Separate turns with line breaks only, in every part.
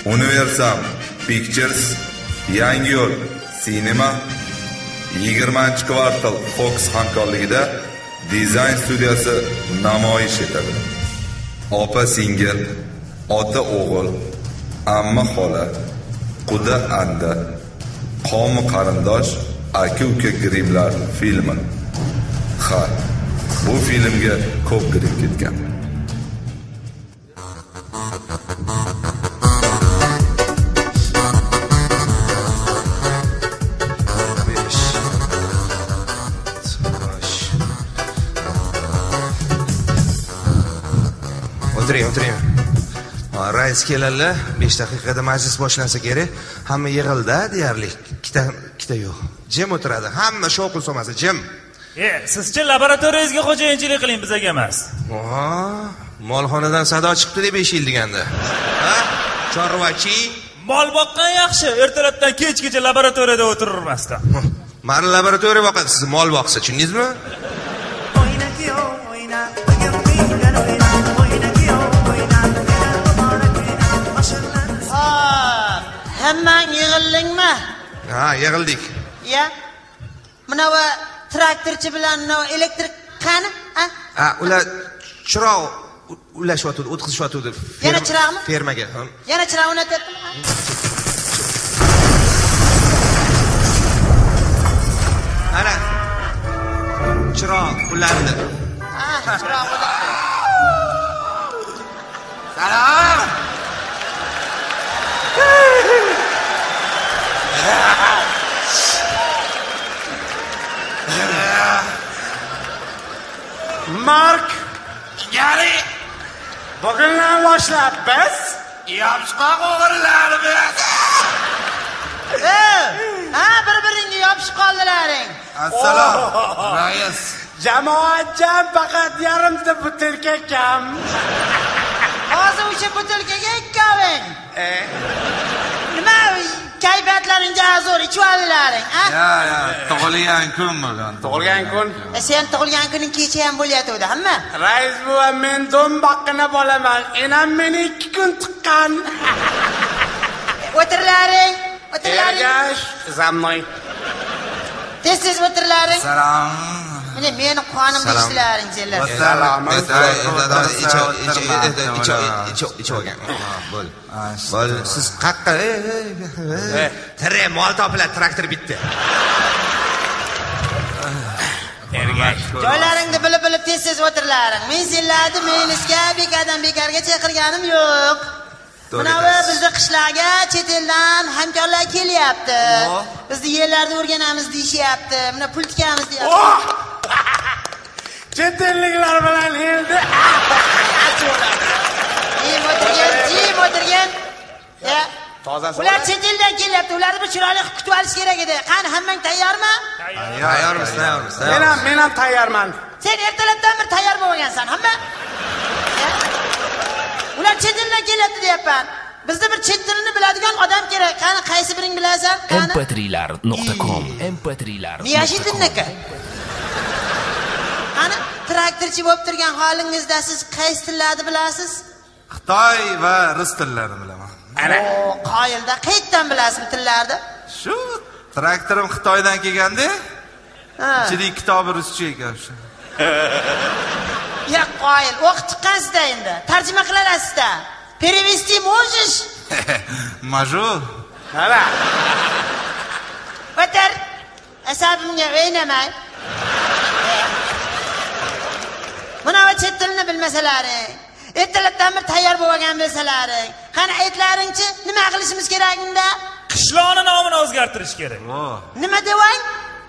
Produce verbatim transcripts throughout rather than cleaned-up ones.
Universal Pictures, Yangiyo'l Cinema, yigirmanchi kvartal Fox hamkorligida dizayn studiyasi namoyish etadi. Opa singil, ota o'g'il, amma xola, quda anda, qo'mi qarindosh, aka-uka grimlar filmi. Ha, bu filmga ko'p grim ketgan.
O'tiring, o'tiring. Rais keladilar, besh daqiqada majlis boshlansa kerak. Hamma yig'ildi deyarli. Ikkita ikkita yo'q. Jim o'tiradi. Hamma shovqin solmasa, jim.
E, sizchi laboratoriyangizga xo'jayinchilik qiling, bizaga emas.
Oha, molxonadan sado chiqdi deb eshildinganda. Ha? Chorvachi,
mol boqqan yaxshi, ertalabdan kechgacha laboratoriyada o'tirmasdan.
Meni laboratoriya boqadi, siz mol boqsa, tushundingizmi?
Hamman yig'ildingmi?
Ha, yig'ildik.
Ya. Mana va traktorchi bilan no elektrik qani? Ha?
Ha, ular chiroq ulashyapti, o'tkazishyapti.
Yana chiroqmi?
Fermaga.
Yana chiroq o'rnatyaptimi?
Ana. Chiroq ulandi.
Ha, chiroq ulandi.
Salom.
Mark,
Gary,
bugundan boshlab biz
yopishqoq o'g'irlarimiz.
Eh, ha, bir-biringga yopishib qoldilaring.
Assalom, rais.
Jamoatchan faqat yarimta butilka kam.
Hozir o'sha butilkaga ikkoving.
Eh?
Nima kayfiyatlaring zo'r ichib oldilaring, ha?
Ya, ya, tug'ilgan kun bo'lgan.
Tug'ilgan kun.
E sen tug'ilgan kuning kecha ham bo'lyapti, hamma.
Rais buva, men do'mboqqina bolaman. Enam meni ikki kun tuqqan.
O'tirlaring, o'tirlaring.
Ergash, zamnoy.
Tez-tez o'tirlaring.
Salom.
Mana meni qonim deyishlaring, senlar.
Salom.
Ich olgan. Bo'l. Bo'l, siz qaqqa. Tire mol topiladi, traktor bitdi.
Ergash.
Joylaringni bilib-bilib tez-tez o'tirlaring. Men senlarni menisga bekadan bekarga chaqirganim yo'q. Mana bizni qishlarga chet eldan hamkorlar kelyapti. Bizni yerlarni o'rganamiz deyishyapti. Mana pul tikamiz deyapti.
Chet elliklar bilan endi.
Jim o'tirgan, jim o'tirgan. Ya.
Tozasi.
Ular chet eldan kelyapti. Ularni bir chiroyli kutib olish kerak edi. Qani, hammang tayyormi?
Tayyormiz, tayyormiz.
Men ham, men ham tayyorman.
Sen ertalabdan bir tayyor bo'lgansan, hamma? Ular chet eldan kelyapti deyapman. Bizda bir chet tilini biladigan odam kerak. Qani, qaysi biring bilasan? Qani?
m p trilar nuqta com m p trilar.
Miyashidiniki. Qani, traktorchi bo'lib turgan holingizda siz qaysi tillarni bilasiz?
Xitoy va rus tillarini bilaman.
Ana, qoyilda qayerdan bilasizmi tillarni?
Shu traktorim Xitoydan kelganda,
Ha.
ichidagi kitobi ruscha ekan shu.
Ya qoyil, o'qib chiqqansizda endi. Tarjima qilasizda. Перевести можешь?
Majul.
Hala.
O'tir. Asabimga o'ynamay. Mana va chet tilini bilmasalaring, ertalabdan bir tayyor bo'lgan bo'lsalaring, qani aytlaringchi, nima qilishimiz kerak unda?
Qishloqni nomini o'zgartirish kerak.
Nima deyang?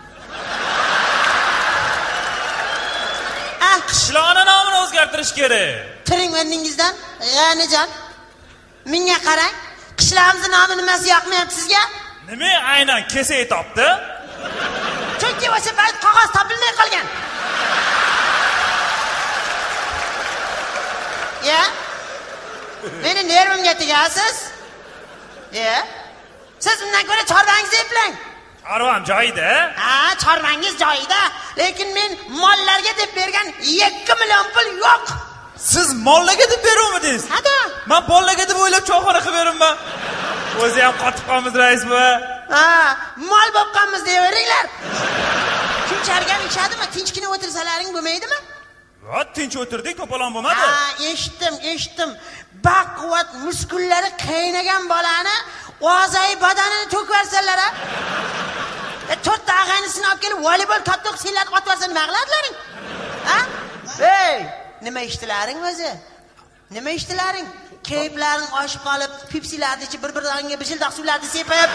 Ah,
Qishloqni nomini o'zgartirish kerak.
turing o'rningizdan, G'anijon. Menga qarang. Qishlog'imizning nomi nimasi yoqmayapti sizga?
Nima aynan kesak topdi?
Chunki o'sha payt qog'oz topilmay qolgan. Ya? Meni nervimga tegasiz? Ya? Siz bundan ko'ra chorvangizni eplang.
Chorvam joyida?
Ha, chorvangiz joyida, lekin men mollarga deb bergan ikki million pul yo'q.
Siz mollaga deb beruvmidingiz?
Hada.
Men bollaga deb o'ylab choyxona qilib beribman. O'zi ham qotib qolamiz rais buva.
Ha, mol bo'lib qolamiz deyaveringlar. Kim chargan ichadimi? Tinchgina o'tirsalaring bo'lmaydimi?
Ha, tinch o'tirdik, to'polon bo'lmadi.
Ha, eshitdim, eshitdim. Baquvvat muskullari qaynagan bolani o'zay badanini to'kvarsanlar ha? E, to'rtta ag'aynisini olib kelib voleybol katta qilib otib olsa nima qiladlaring? Ha? Ey, nima ishtilaring o'zi? Nima ishtilaring? Keyplaring oshib qolib, pipsilarni ichib bir-birlariga bijildoq suvlarni sepib.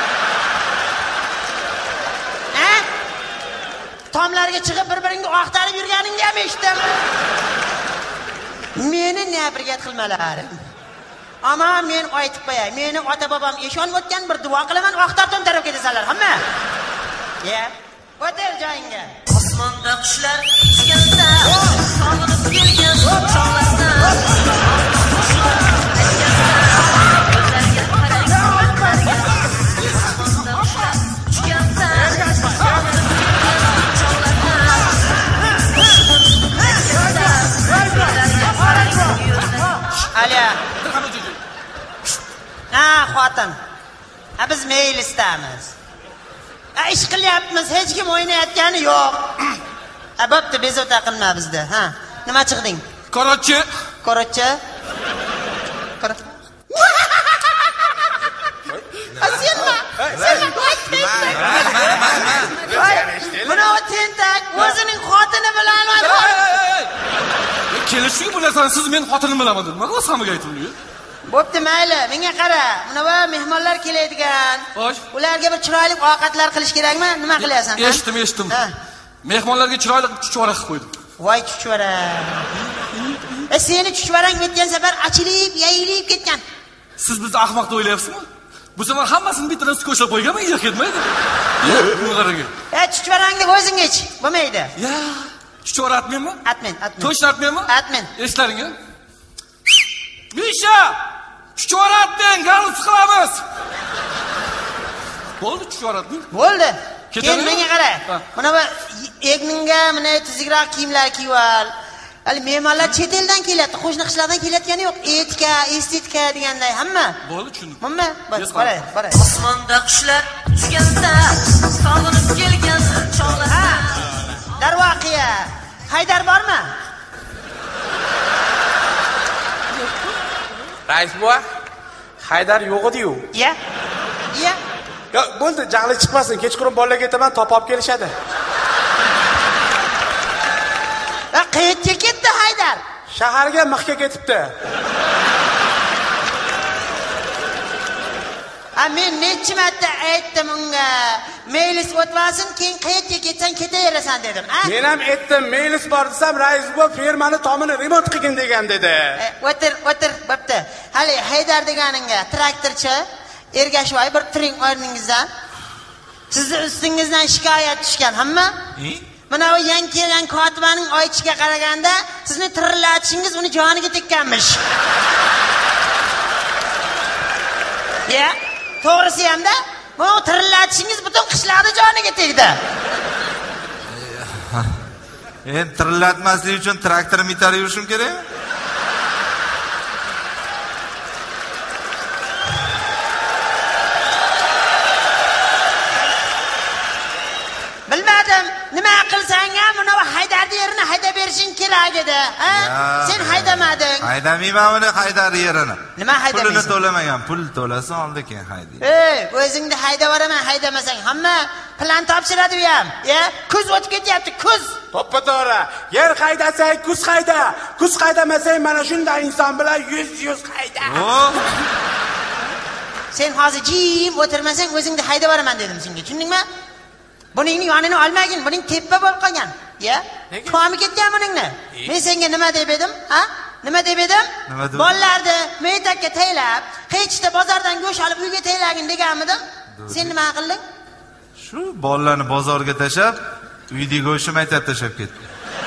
Ha? Tomlarga chiqib bir-biringga oqtarib yurganingni ham eshitdim. Meni nafrat qilmalaring. Ama men aytib qo'yay, meni ota-bobam eshon o'tgan bir duo qilaman, oqtarib taraf ketasanlar, hamma. Ya, o'tir joyingga.
Osmonda qushlar uchganda, sog'inib kelgan chog'lardan. Ko'zlarga qarang, ko'zlarga. Osmonda qushlar uchganda, sog'inib kelgan chog'lardan. Ko'zlarga qarang,
Aliya. Ha, xotin. Ha, biz meylistamiz. Ha, ish qilyapmiz, hech kim o'ynayotgani yo'q. Ha, bo'pti, bezovta qilma bizda. Ha, nima chiqding?
Korotchi.
Korotchi? Qara. Asenma. Buni tentak o'zining xotini bilan
Kelishuvga bu narsani siz men xotinim bilaman dedim. Nima qilsamiga aytdim?
Bo'pti, mayli. Menga qara. Mana bu mehmonlar keladigan. Ularga bir chiroyli ovqatlar qilish kerakmi? Nima qilyapsan?
Eshitdim, eshitdim. Mehmonlarga chiroyli chuchvara qilib qo'ydim.
Voy chuchvara. E seni chuchvarang o'tgan safar achilib, yayilib ketgan.
Siz bizni ahmoq deb o'ylayapsizmi? Bu safar hammasini bittadan ko'shab qo'yganman, yiq ketmaydi. Yo'q, bu qaraga.
E chuchvarangni o'zing ich, bo'lmaydi.
Ya, chuchvara atmaymi?
Atmen, atmen.
To'shni atmaymi?
Atmen.
Eslaring-a? Misha! Chuchvara atding, galus qilamiz. Bo'ldi, chuchvara atding.
Bo'ldi. Keyin menga qara. Mana bu egninga mana tuzukroq kiyimlar kiyib ol. Hali mehmonlar chet eldan kelyapti, qo'shni qishlardan kelayotgani yo'q. Etika, estetika deganday hamma.
Bo'ldi, tushundim.
Hamma, bas, qara, qara.
Osmonda qushlar uchganda, sog'inib kelgan chog'lar.
Darvoqiya. Haydar bormi?
Rais buva, Haydar yo'q edi-yu.
Ya. Ya.
Yo, bo'ldi, jahli chiqmasin. Kechqurun bolalarga aytaman, topib olib kelishadi.
Ha, qayerga ketdi Haydar?
Shaharga mixga ketibdi.
Ha, men necha marta aytdim unga, meylis o'tmasin, keyin qayerga ketsang ketaverasan dedim, ha?
Men ham aytdim, meylis bor desam, rais buva fermani tomini remont qilgin degan dedi.
E, o'tir, o'tir, bo'pti. Hali Haydar deganingga traktorchi Ergashvoy bir turing o'rningizdan. Sizni ustingizdan shikoyat tushgan, hamma? Mana bu yangi kelgan kotibaning oychiga qaraganda, sizni tirillatishingiz uni joniga tekkanmish. Ya, to'g'risi hamda, bu tirillatishingiz butun qishloqni joniga tegdi.
Endi tirillatmaslik uchun traktorni itarib yurishim kerakmi?
Bilmadim, nima qilsang ham uni Haydarning yerini haydab berishing kerak edi, ha? Sen haydamading.
Haydamayman uni Haydar yerini.
Nima haydamaysan?
Pulini to'lamagan, pul to'lasa oldi keyin hayday.
Ey, o'zingni haydab yuboraman, haydamasang hamma plan topshiradi bu ham. Ya, kuz o'tib ketyapti, kuz.
To'ppa to'g'ri. Yer haydasang, kuz hayda. Kuz haydamasang, mana shunday inson bilan yuz-yuz hayda.
Sen hozir jim o'tirmasang, o'zingni haydab yuboraman dedim senga. Tushundingmi? Buning yonini olmagin, buning teppa bo'lib qolgan. Ya? To'mi ketgan buningni. Men senga nima deb edim? Ha? Nima deb edim? Bolalarni meytakka taylab, hechda bozordan go'sht olib uyga taylagin deganmidim? Sen nima qilding?
Shu bolalarni bozorga tashab, uydagi go'shtni maytab tashab ketdi.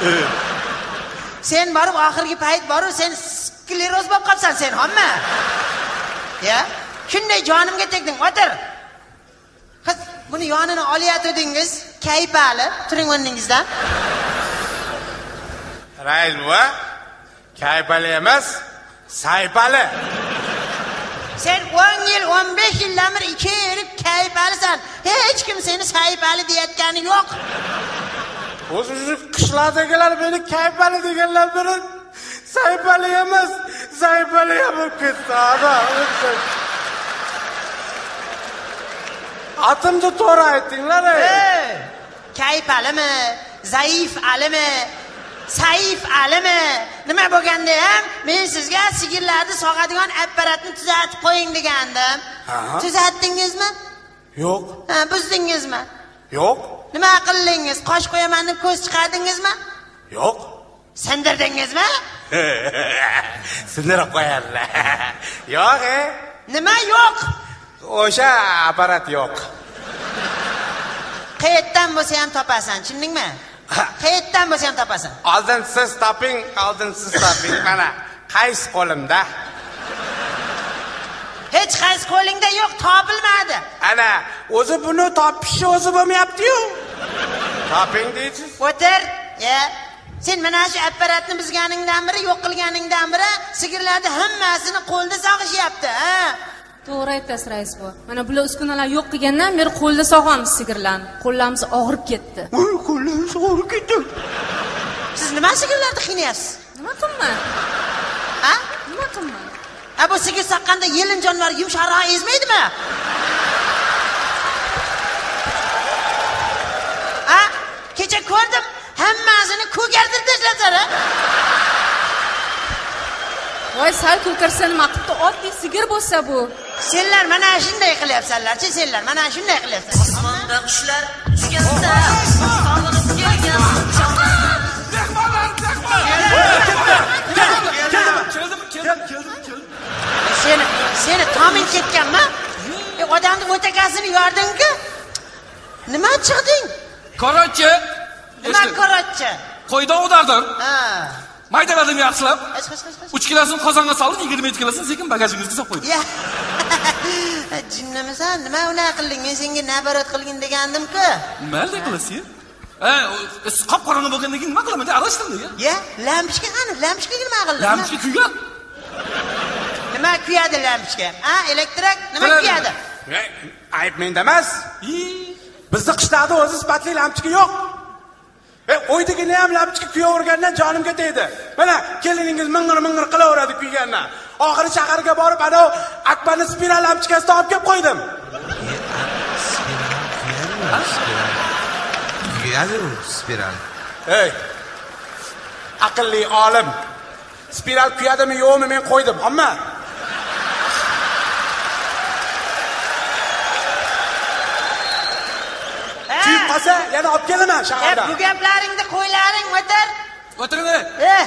Sen borib oxirgi payt borib, sen skleroz bo'lib qolsan sen, hamma. Ya? Shunday jonimga tegding, o'tir. Qiz, buni yonini olayotdingiz, kaypali, turing o'rningizdan.
Rais buva, kaypali emas, saypali.
Sen o'n yil, o'n besh yildan beri ikki erib kayfalisan. Hech kim seni sayfali deyotgani yo'q.
O'zi shu qishlardagilar meni kayfali deganlar bilan sayfali emas, sayfali bo'lib ketdi. Atimni to'g'ri aytinglar.
Ey, kayfalimi, zaif alimi, saif alimi, nima bo'lganda ham men sizga sigirlarni sog'adigan apparatni tuzatib qo'ying degandim. Tuzatdingizmi?
Yo'q.
Ha, buzdingizmi?
Yo'q.
Nima qildingiz? Qosh qo'yaman deb ko'z chiqardingizmi?
Yo'q.
Sindirdingizmi?
Sindirib qo'yarlar. Yo'q, e?
Nima yo'q?
O'sha apparat yo'q.
Qayerdan bo'lsa ham topasan, tushundingmi? Qayerdan bo'lsa ham topasan.
Oldin siz toping, oldin siz toping. Mana qaysi qo'limda?
Hech qaysi qo'lingda yo'q, topilmadi.
Ana, o'zi buni topishni o'zi bo'lmayapti-yu. Toping deysiz.
O'tir. Ya. Sen mana shu apparatni bizganingdan biri, yo'q qilganingdan biri sigirlarni hammasini qo'lda sog'ishyapti, ha?
To'g'ri aytasiz, rais bu. Mana bular uskunalar yo'q qilgandan beri qo'lda sog'amiz sigirlarni. Qo'llarimiz og'rib ketdi.
Voy, qo'llarimiz og'rib ketdi.
Siz nima sigirlarni qiynayapsiz?
Nima qilman?
Ha?
Nima qilman?
Ha, bu sigir saqqanda yelin jonivor yumshoqroq ezmaydimi? Ha? Kecha ko'rdim, hammasini ko'gartirib tashlashar.
Voy, sal ko'karsa nima qilibdi? Oddiy sigir bo'lsa bu.
Senlar mana shunday qilyapsanlar-chi, senlar mana shunday qilyapsanlar.
Osmonda qushlar uchganda sog'inib kelgan chaqlar.
Mehmonlar, mehmonlar. Keldim, keldim, keldim, keldim, keldim.
Seni, seni toming ketganmi? E, odamni o'takasini yording-ku. Nima chiqding?
Korotchi.
Nima korotchi?
Qo'ydan o'dardim.
Ha.
Maydaladim yaxshilab.
Qish, qish, qish, qish.
uch kilosini qozonga solib, yigirma yetti kilosini sekin bagajingizga solib qo'ydim.
Ya. Jinnimisan, nima unaqa qilding? Men senga nabarat qilgin degandim-ku.
Nimalar qilasiz? Ha, qop qorong'i bo'lgandan keyin nima qilaman deb aralashtirdim.
Ya, lampochka qani? Lampochkaga nima qilding?
Lampochka kuygan.
Nima kuyadi lampochka? Ha, elektrik nima kuyadi?
Ayb menda emas. Bizning qishloqda o'zi sifatli lampochka yo'q. E, o'ydigini ham lampochka kuyavergandan jonimga tegdi. Mana keliningiz ming'ir-ming'ir qilaveradi kuygandan. Oxiri shaharga borib, ana Akbarning spiral lampochkasini olib kelib qo'ydim.
Kuyadi u spiral.
Ey. Aqlli olim. Spiral kuyadimi yo'qmi men qo'ydim, hamma. Kuyib qolsa, yana olib kelaman shaharda.
Bu gaplaringni qo'ylaring o'tir.
O'tiring.
Eh.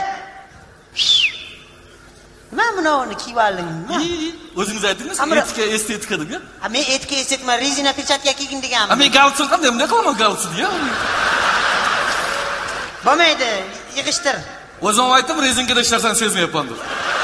Nima bunavni kiyib oldingmi?
O'zingiz aytdingiz, etika, estetika deb.
Ha, men etika estetika, rezina pechatka kiygin deganman.
Ha, men galtsin qildim, bunday qilaman galtsin, ya.
Bo'lmaydi, yig'ishtir.
O'zim aytdim, rezinkada ishlarsan sezmayapman deb.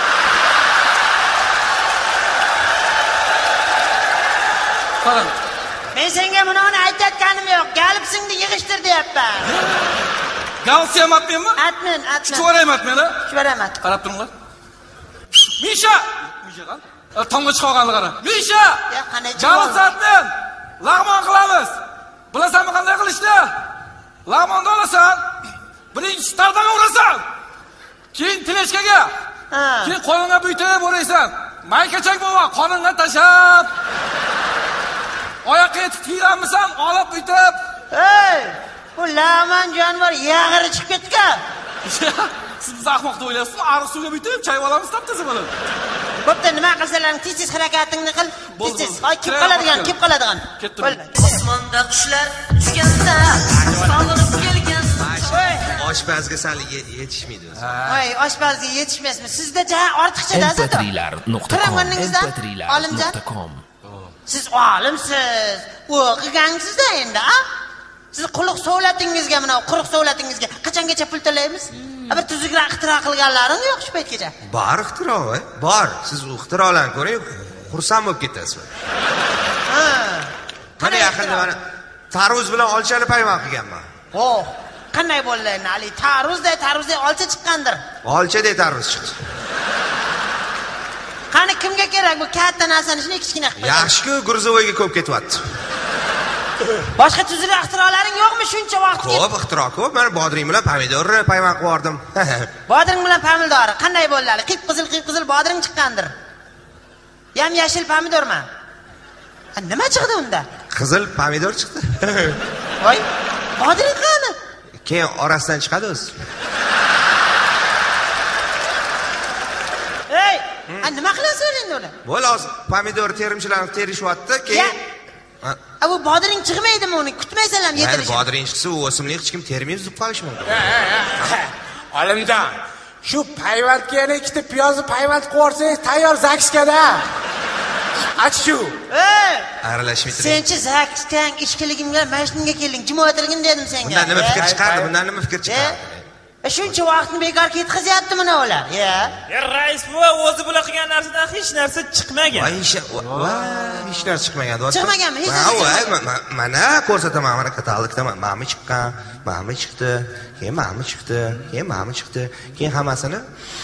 Qarang.
Men senga bunavni aytayotganim yo'q. Galipsingni yig'ishtir deyapman.
Galsi ham atmaymi?
Atmin, atmin.
Chuvaram atmaydi.
Chuvaram at.
Qarab turinglar. Misha! Misha qan? Tomga chiqolganlar qara. Misha!
Ya, qanday
Galsi atmin. Lag'mon qilamiz. Bilasanmi qanday qilishni? Lag'monni olasan. Birinchi tardan urasan. Keyin tilashkaga.
Ha.
Keyin qo'lingga buytib o'raysan. Maykachak bo'lma, qoninga tashab. Oyoqqa yetib tiylanmisan, olib buytib.
Hey! Bu lag'mon jonivor yag'iri chiqib ketgan.
Siz bizni ahmoq deb o'ylayapsizmi? Ariq suvga buytib, chayib olamiz taptasi bo'ladi.
Bo'pti, nima qilsalaring tez-tez harakatingni qil. Tez-tez. Hoy, kim qoladigan, kim qoladigan.
Ketdim.
Osmonda qushlar uchganda sog'inib kelgan
Oshpazga sal yetishmaydi o'zi.
Voy, oshpazga yetishmaysizmi? Sizda ja ortiqcha
M P three lar nuqta com M P three lar nuqta com
Siz olimsiz, o'qigansizda endi, a? Siz quruq savlatingizga, mana quruq savlatingizga qachongacha pul to'laymiz? Bir tuzukroq ixtiro qilganlaring yo'q shu paytgacha.
Bor ixtiro, bor. Siz u ixtirolarni ko'ring, xursand bo'lib ketasiz.
Ha.
Mana yaqinda mana tarvuz bilan olchani payvand qilganman.
Oh, qanday bo'ldi endi Ali? Tarvuzday, tarvuzday olcha chiqqandir.
Olchaday tarvuz chiqdi.
Qani kimga kerak bu katta narsani shunday kichkina qilib qo'ygan.
Yaxshi-ku, Gruzovoyga ko'p ketyapti.
Boshqa tuzli ixtirolaring yo'qmi shuncha vaqt?
Ko'p ixtiro ko'p. Men bodring bilan pomidorni payvand qilib yubordim.
Bodring bilan pomidori qanday bo'ladi? Qip-qizil qip-qizil bodring chiqqandir. Yam yashil pomidormi? Nima chiqdi unda?
Qizil pomidor chiqdi.
Voy, bodring qani?
Keyin orasidan chiqadi o'zi.
Ey, nima qilasizlar endi uni?
Bo'l hozir pomidor terimchilarni terishyapti, keyin
A bu bodring chiqmaydimi uni? Kutmaysanlar yetirish.
Mayli, bodring chiqsa, u o'simlik hech kim termay uzib qolishi mumkin.
Olimjon, shu payvandga yana ikkita piyozni payvand qilib yuborsangiz, tayyor zakskada. Achu.
Ey!
Aralashmay turing.
Senchi zakskang ishkiligimga mashinga keling, jim o'tirgin dedim senga.
Bundan nima fikr chiqardi? Bundan nima fikr chiqardi?
E shuncha vaqtni bekor ketkazyapti mana ular. Ya.
Ya rais buva o'zi bular qilgan narsadan hech narsa chiqmagan.
Voy, hech narsa chiqmagan.
Chiqmaganmi? Hech narsa.
Mana ko'rsataman, mana katalogda ma'mi chiqqan, ma'mi chiqdi, keyin ma'mi chiqdi, keyin ma'mi chiqdi, keyin hammasini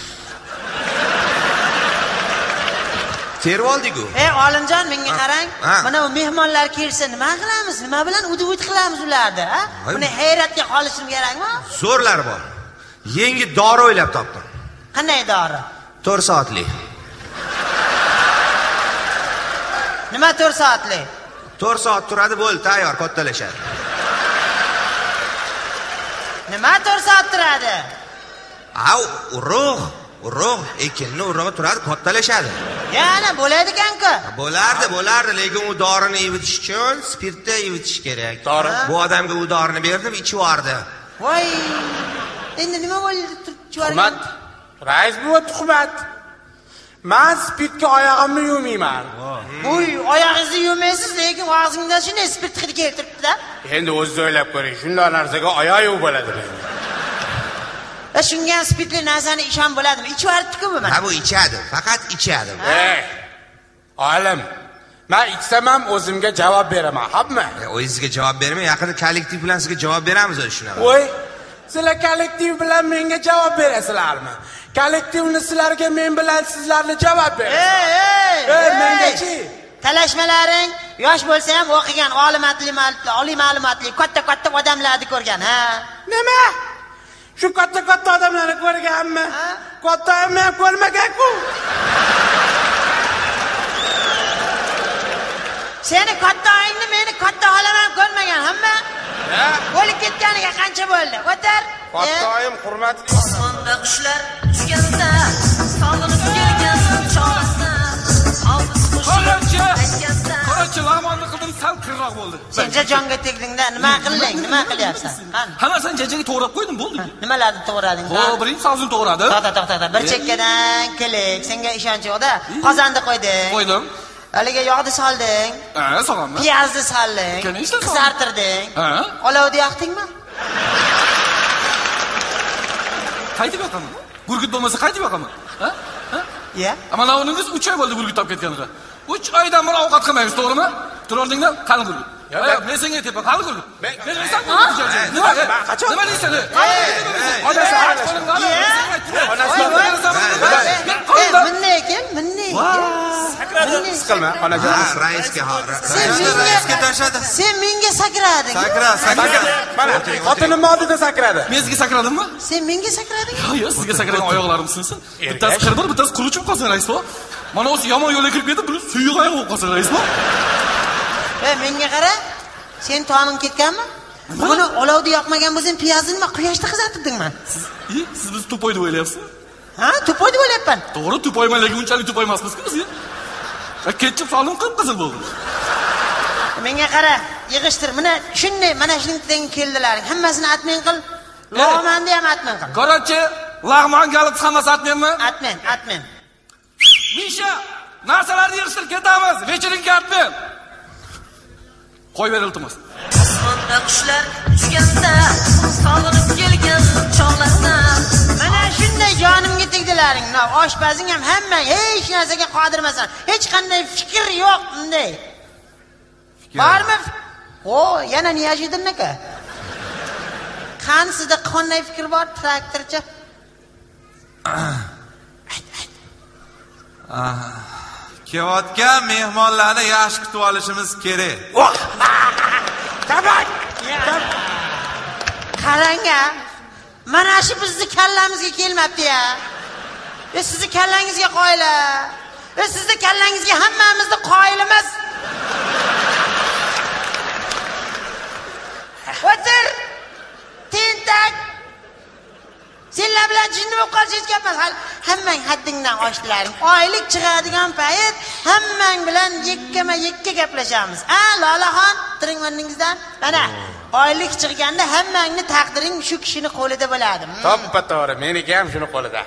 terib oldik-ku.
Ey Olimjon, menga qarang. Mana bu mehmonlar kelsa nima qilamiz? Nima bilan ud-ud qilamiz ularni, ha? Buni hayratga qolishim kerakmi?
Zo'rlar bor. Yangi dori o'ylab topdim.
Qanday dori?
to'rt soatlik.
Nima to'rt soatlik?
to'rt soat turadi, bo'ldi, tayyor, kattalashadi.
Nima to'rt soat turadi?
Au, urug', urug', ekinni urug'i turadi, kattalashadi.
Yana bo'ladi ekan-ku.
Bo'lardi, bo'lardi, lekin u dorini yuvitish uchun spirtda yuvitish kerak. Dori. Bu odamga u dorini berdim, ichib yubordi.
Voy. Endi nima bo'ldi?
Tuhmat. Rais buva tuhmat. Men spirtga oyog'imni yuvmayman.
Voy, oyog'ingizni yuvmaysiz, lekin og'zingizdan shunday spirt hidi keltiribdi-da.
Endi o'zingiz o'ylab ko'ring, shunday narsaga oyoq yuvib bo'ladi.
E shunga spirtli narsani ishon bo'ladimi? Ichib yuboribdi-ku bu mana.
Ha, bu ichadi, faqat ichadi.
Ey, olim, men ichsam ham o'zimga javob beraman, habmi?
O'zingizga javob bermay, yaqinda kollektiv bilan sizga javob beramiz o'sha shunaqa.
Voy, sizlar kollektiv bilan menga javob berasizlarmi? Kollektivni sizlarga men bilan sizlarni javob berasiz.
Ey, ey,
ey, mengachi?
Talashmalaring yosh bo'lsa ham o'qigan, olimatli, oliy ma'lumotli, katta-katta odamlarni ko'rgan, ha?
Nima? Shu katta-katta odamlarni ko'rganmi? Katta ham ko'rmagan-ku.
Seni katta oyingni meni katta xolam ham ko'rmagan, hamma? O'lib ketganiga qancha bo'ldi? O'tir.
Kattaoyim hurmatli.
Osmonda qushlar uchganda, sog'inib kelgan chog'da, hofuz qo'shiq aytganda.
Qarachi, lag'monni qildim, sal qirroq bo'ldi.
Sencha jonga tegdingda, nima qilding? Nima qilyapsan? Qani?
Hammasini jajaga to'g'rab qo'ydim, bo'ldi.
Nimalarni to'g'rading?
Ho, birinchi sozini to'g'radim.
To'xta, to'xta, to'xta. Bir chekkadan kelik. Senga ishonch yo'q-da. Qozonni qo'yding.
Qo'ydim.
Haliga yog'ni solding.
Ha, so'raman.
Piyozni solding. Qizartirding.
Ha?
Olovni yoqdingmi?
Qaytib yoqaman. Gurgut bo'lmasa qaytib yoqaman. Ha? Ha?
Ya.
Mana uningiz uch oy bo'ldi gurgut topib ketganiga. uch oydan beri ovqat qilmaysiz, to'g'rimi? Turordinglar, qani gurgut. Ey, men senga aytaman, qani gurgut. Men sen nima? Qachon? Nima deysan?
Onasi
Minne ekan, minne ekan.
Sakradi.
Qilma, onajon.
Raisga,
raisga tashadi.
Sen menga sakrading.
Sakra, sakra.
Mana, xotinim oldida sakradi.
Men sizga sakradimmi?
Sen menga sakrading?
Yo'q, sizga sakragan oyoqlarim sinsin. Bittasi qirdir, bittasi quruchib qolsin, rais bo. Mana o'zi yomon yo'lga kirib ketib, bir suyuq oyoq bo'lib qolsin, rais bo.
Ey, menga qara. Sen to'ning ketganmi? Buni olovda yoqmagan bo'lsang, piyozni nima quyoshda qizartirdingmi?
Siz, siz biz to'poy deb o'ylayapsiz?
Ha, to'poy deb o'ylayapman.
To'g'ri, to'poyman, lekin unchalik to'poy emasmiz-ku biz. Ketchup solim qip-qizil bo'ldi.
Menga qara, yig'ishtir. Mana shunday, mana shundan keldilaring. Hammasini atmen qil. Lag'manni ham atmen qil.
Qarachi, lag'mon galib hammasi atmenmi?
Atmen, atmen.
Misha, narsalarni yig'ishtirib ketamiz. Vechiringga atmen. Qo'y ber iltimos.
Osmonda qushlar uchganda, sog'inib kelgan chog'larda.
Mana shunday jonimga tegdilaring. Oshpazing ham hamma hech narsaga qodirmasan. Hech qanday fikr yo'q bunday. Bormi? O, yana Niyazhiddinnika. Qani sizda qanday fikr bor, traktorchi?
Ah. Kelayotgan mehmonlarni yaxshi kutib olishimiz kerak.
Tabak.
Qarang-a. Mana shu bizni kallamizga kelmabdi-ya. E sizni kallangizga qoyillar. E sizni kallangizga hammamizni qoyilimiz. O'tir. Tentak. Senlar bilan jinni bo'lib qolish hech gap emas. Hammang haddingdan oshlaring. Oylik chiqadigan payt hammang bilan yekkama-yekka gaplashamiz. A, Lolaxon, tiringmaningizdan. Mana, oylik chiqganda hammangni taqdiring shu kishining qo'lida bo'ladi.
Toppa to'g'ri, meniki ham shuni qo'lida.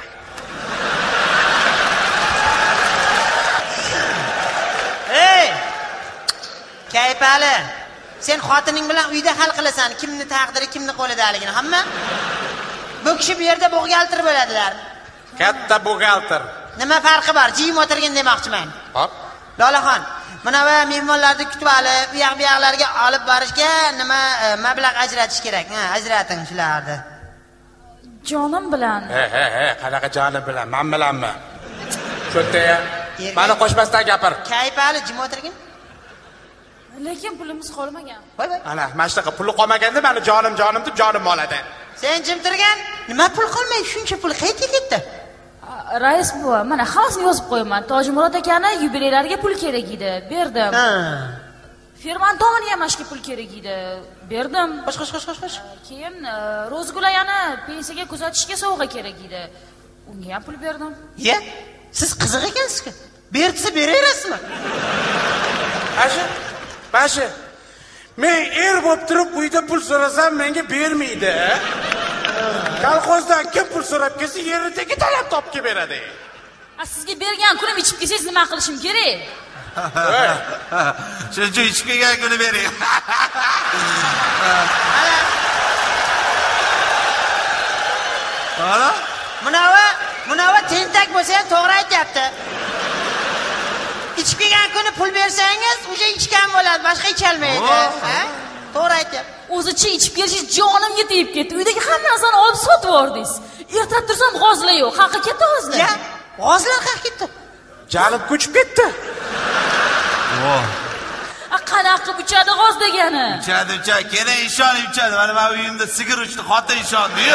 Ey! Kaypali. Sen xotining bilan uyda hal qilasan, kimni taqdiri, kimni qo'lidaligini, hamma? Bu kishi bu yerda buxgalter bo'ladilar.
Katta buxgalter.
Nima farqi bor? Jim o'tirgin demoqchiman.
Hop.
Lolaxon, mana va mehmonlarni kutib olib, u yoq bu yoqlarga olib borishga nima mablag' ajratish kerak? Ha, ajrating shularni.
Jonim bilan.
He, he, he, qanaqa jonim bilan? Men bilanmi? Cho'taya. Mani qo'shmasdan gapir.
Kaypali, jim o'tirgin.
Lekin pulimiz qolmagan.
Voy voy.
Ana, mana shunaqa puli qolmaganda meni jonim jonim deb jonim oladi.
Sen jim turgan? Nima pul qolmay, shuncha pul qayerga ketdi?
Rais buva, mana hammasini yozib qo'yaman. Tojmurod akani yubileylariga pul kerak edi, berdim.
Ha.
Fermantovni ham mashga pul kerak edi, berdim.
Qo'sh, qo'sh, qo'sh, qo'sh.
Keyin Rozgulayani pensiyaga kuzatishga sovg'a kerak edi. Unga ham pul berdim.
Ye? Siz qiziq ekansiz-ku. Bertsa beraverasizmi?
Ashi, bashi. Men er bo'lib turib uyda pul so'rasam menga bermaydi. Kolxozdan kim pul so'rab kelsa yeridagi talab topib beradi.
A sizga bergan kunim ichib kelsangiz nima qilishim kerak?
Shuncha ichib kelgan kuni bering. Mana,
Munava, munava tentak bo'lsa ham to'g'ri aytayapti. Ichib kelgan kuni pul bersangiz, o'sha ichgan bo'ladi, boshqa icholmaydi. Ha? To'g'ri aytayapti.
O'zicha ichib kelishingiz jonimga tegib ketdi. Uydagi hamma narsani olib sotib yubordingiz. Ertalab tursam g'ozlar yo'q. Haqi ketdi g'ozlar.
Ya, g'ozlar haqi ketdi.
Jalib ko'chib ketdi.
voh.
A qanaqa qilib ichadi g'oz degani?
Ichadi, ichadi, keling ishonib ichadi. Mana men uyimda sigir uchdi, xotin ishondi-yu.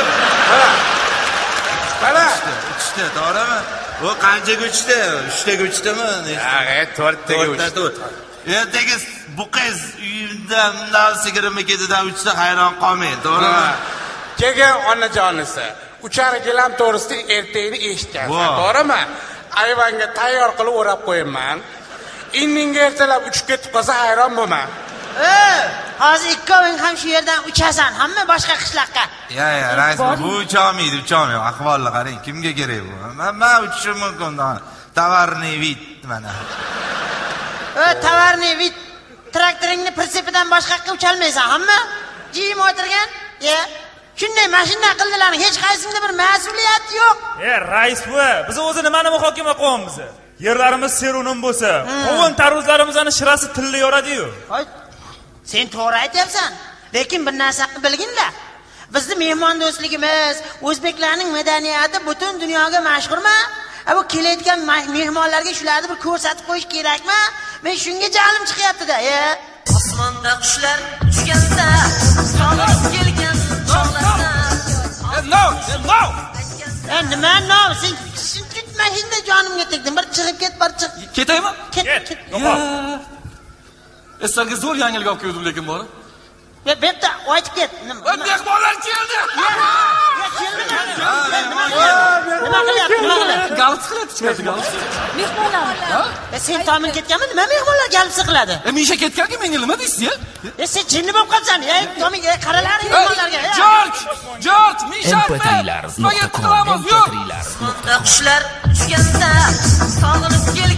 Mana,
Uchta, to'g'rimi? Bu qanchaga uchta? uchtaga uchtami?
Ha, to'rttaga uchta.
Ertaga bu qiz uyimda bundan sigirimni ketidan uchta hayron qolmang, to'g'rimi?
Kelgan onajonisi. Uchar gilam to'g'risida ertagini eshitgansan, to'g'rimi? Ayvonga tayyor qilib o'rab qo'yaman. Inningga ertalab uchib ketib qolsa hayron bo'lman.
Ey, hozir ikkoving ham shu yerdan uchasan, hamma boshqa qishloqqa.
Ya, ya, rais bu ucholmaydi, ucholmaydi. Ahvolni qarang, kimga kerak bu? Men men uchishim mumkin. Tovarniy vid mana.
Ey, tovarniy vid traktoringni prinsipidan boshqaqa ucholmaysan, hamma jim o'tirgan. Ya, shunday mashina qildilar, hech qaysingda bir mas'uliyat yo'q.
E, rais buva, biz o'zi nimani muhokama qilyapmiz? Yerlarimiz serunim bo'lsa, qovun tarvuzlarimizni shirasi tilla yoradi-yu.
Voy, sen to'g'ri aytyapsan. Lekin bir narsani bilginlar. Bizning mehmon do'stligimiz, o'zbeklarning madaniyati butun dunyoga mashhurmi? Bu kelayotgan mehmonlarga shularni bir ko'rsatib qo'yish kerakmi? Men shunga jalim chiqyapti-da, ya.
Osmonda qushlar uchganda, solib kelgan chog'larda.
No, no.
E, nima no? Sen mashina jonimga tegding. Bir chiqib ket, bir chiq.
Ketaymi?
Ket, ket.
Eslarga zo'r yangilik olib keldim lekin bor.
Ya, bitta aytib ket. Nima?
Mehmonlar keldi.
Ya, keldimi? Nima qilyapti?
Galib qiladi, chiqadi galib.
Mehmonlar.
E, sen tomin ketganmi? Nima mehmonlar galib siqiladi?
E, Misha ketganki menga nima deysiz-ya?
E, sen jinni bo'lib qolsan. Ey, tomin, ey, qaralar mehmonlarga.
George, George, Misha.
empatiylar nuqta com empatiylar nuqta com
Osmonda qushlar uchganda, sog'inib kelgan